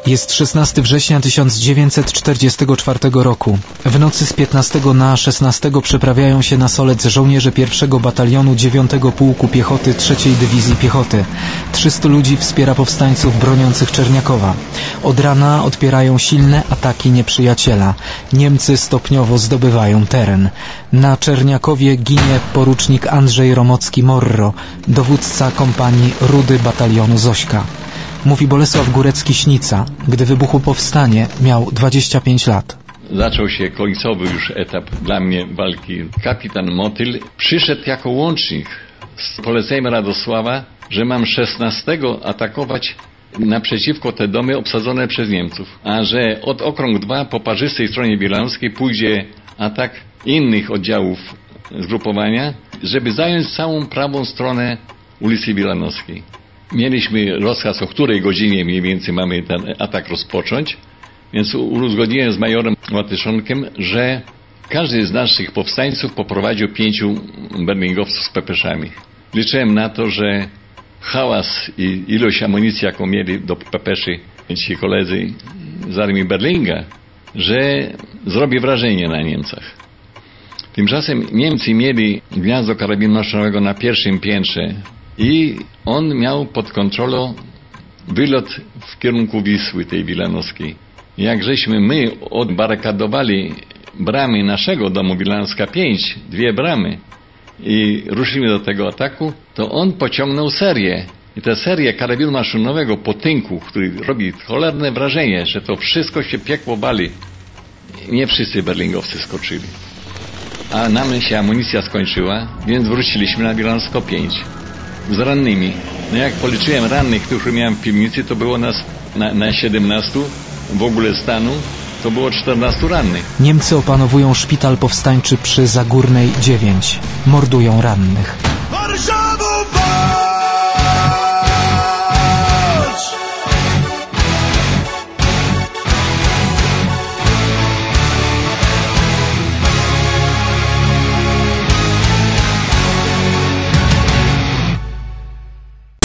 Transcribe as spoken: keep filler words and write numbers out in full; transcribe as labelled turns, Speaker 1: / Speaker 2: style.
Speaker 1: Jest szesnastego września tysiąc dziewięćset czterdziestego czwartego roku. W nocy z piętnastego na szesnastego przeprawiają się na Solec żołnierze pierwszego batalionu dziewiątego Pułku Piechoty trzeciej Dywizji Piechoty. trzystu ludzi wspiera powstańców broniących Czerniakowa. Od rana odpierają silne ataki nieprzyjaciela. Niemcy stopniowo zdobywają teren. Na Czerniakowie ginie porucznik Andrzej Romocki-Morro, dowódca kompanii Rudy batalionu Zośka. Mówi Bolesław Górecki-Śnica. Gdy wybuchło powstanie, miał dwadzieścia pięć lat.
Speaker 2: Zaczął się końcowy już etap dla mnie walki. Kapitan Motyl przyszedł jako łącznik z poleceniem Radosława, że mam szesnastego atakować naprzeciwko te domy obsadzone przez Niemców, a że od okrąg dwa po parzystej stronie wilanowskiej pójdzie atak innych oddziałów zgrupowania, żeby zająć całą prawą stronę ulicy Wilanowskiej. Mieliśmy rozkaz, o której godzinie mniej więcej mamy ten atak rozpocząć, więc uzgodniłem z majorem Łatyszonkiem, że każdy z naszych powstańców poprowadził pięciu berlingowców z pepeszami. Liczyłem na to, że hałas i ilość amunicji, jaką mieli do pepeszy ci koledzy z armii Berlinga, że zrobi wrażenie na Niemcach. Tymczasem Niemcy mieli gniazdo karabinu maszynowego na pierwszym piętrze i on miał pod kontrolą wylot w kierunku Wisły, tej wilanowskiej. Jak żeśmy my odbarykadowali bramy naszego domu Wilanowska pięć, dwie bramy i ruszyliśmy do tego ataku, to on pociągnął serię. I tę serię karabinu maszynowego po tynku, który robi cholerne wrażenie, że to wszystko się piekło bali. Nie wszyscy berlingowcy skoczyli. A nam się amunicja skończyła, więc wróciliśmy na Wilanowsko pięć. Z rannymi. No jak policzyłem rannych, których miałem w piwnicy, to było nas na, na siedemnastu w ogóle stanu, to było czternastu rannych.
Speaker 1: Niemcy opanowują szpital powstańczy przy Zagórnej dziewięć. Mordują rannych.